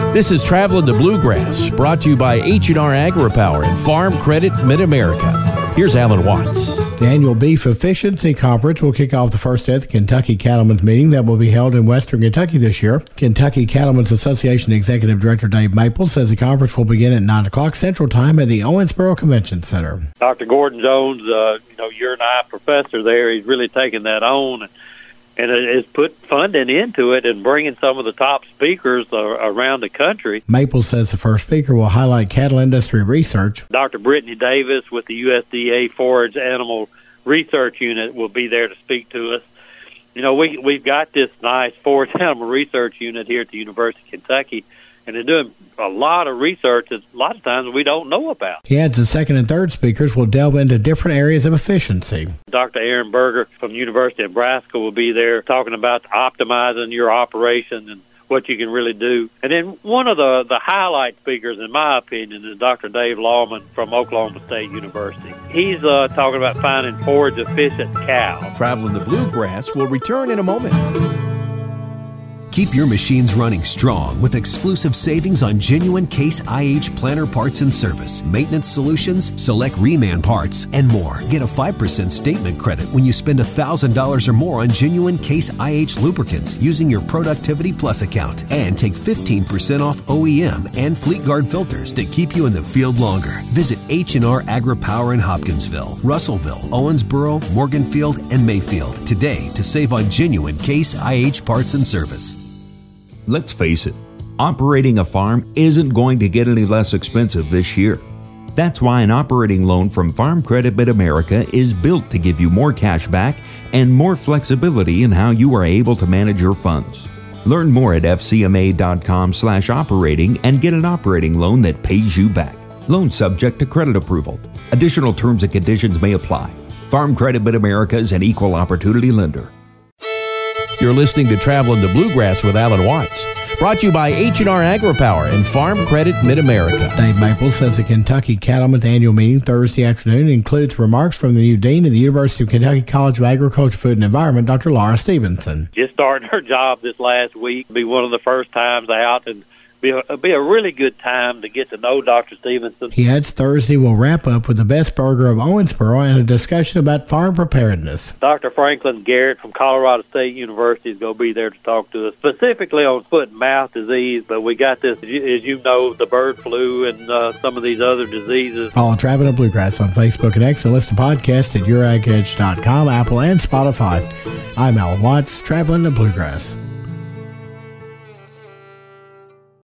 This is Traveling the Bluegrass, brought to you by H&R AgriPower and Farm Credit Mid-America. Here's Alan Watts. The annual Beef Efficiency Conference will kick off the first day of the Kentucky Cattlemen's Meeting that will be held in Western Kentucky this year. Kentucky Cattlemen's Association Executive Director Dave Maples says the conference will begin at 9 o'clock Central Time at the Owensboro Convention Center. Dr. Gordon Jones, you're an I professor there. He's really taken that on and has put funding into it and bringing some of the top speakers around the country. Maples says the first speaker will highlight cattle industry research. Dr. Brittany Davis with the USDA Forage Animal Research Unit will be there to speak to us. You know, we've got this nice Forage Animal Research Unit here at the University of Kentucky, and they're doing a lot of research that a lot of times we don't know about. He adds the second and third speakers will delve into different areas of efficiency. Dr. Aaron Berger from the University of Nebraska will be there talking about optimizing your operation and what you can really do. And then one of the highlight speakers, in my opinion, is Dr. Dave Lawman from Oklahoma State University. He's talking about finding forage-efficient cows. Traveling the Bluegrass will return in a moment. Keep your machines running strong with exclusive savings on genuine Case IH planter parts and service, maintenance solutions, select reman parts, and more. Get a 5% statement credit when you spend $1,000 or more on genuine Case IH lubricants using your Productivity Plus account. And take 15% off OEM and Fleetguard filters that keep you in the field longer. Visit H&R AgriPower in Hopkinsville, Russellville, Owensboro, Morganfield, and Mayfield today to save on genuine Case IH parts and service. Let's face it, operating a farm isn't going to get any less expensive this year. That's why an operating loan from Farm Credit Mid-America is built to give you more cash back and more flexibility in how you are able to manage your funds. Learn more at fcma.com/operating and get an operating loan that pays you back. Loan subject to credit approval. Additional terms and conditions may apply. Farm Credit Mid-America is an equal opportunity lender. You're listening to Traveling the Bluegrass with Alan Watts, brought to you by H&R AgriPower and Farm Credit Mid-America. Dave Maples says the Kentucky Cattlemen's annual meeting Thursday afternoon includes remarks from the new dean of the University of Kentucky College of Agriculture, Food and Environment, Dr. Laura Stevenson. Just starting her job this last week, be one of the first times out, and be a really good time to get to know Dr. Stevenson. He adds Thursday will wrap up with the best burger of Owensboro and a discussion about farm preparedness. Dr. Franklin Garrett from Colorado State University is going to be there to talk to us specifically on foot and mouth disease, but we got this, as you know, the bird flu and some of these other diseases. Follow Traveling the Bluegrass on Facebook and X and listen to podcasts at YourAgEdge.com, Apple, and Spotify. I'm Alan Watts, Traveling the Bluegrass.